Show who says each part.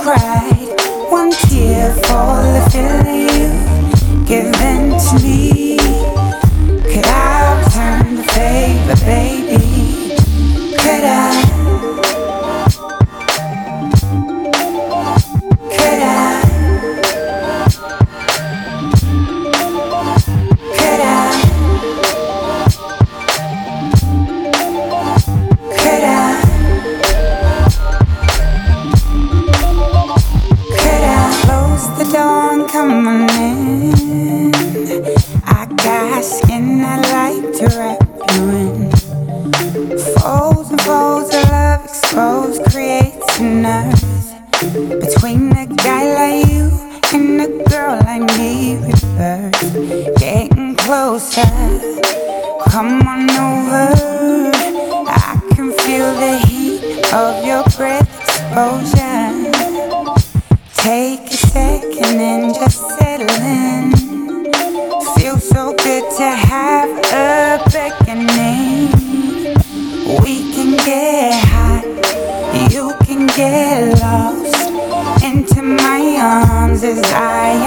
Speaker 1: cried one tear for the feeling you given to me. Could I return the favor, baby? Could I? Could I? Could I? Could I? Could I close the door and come on in? I got skin I like to wrap you in. Folds and folds of love exposed creates an earth between a guy like you and a girl like me. Rebirth, getting closer. Come on over. I can feel the heat of your breath exposure. Take a second and just settle in. Feels so good to have a beckoning. We can get hot, you can get lost into my arms as I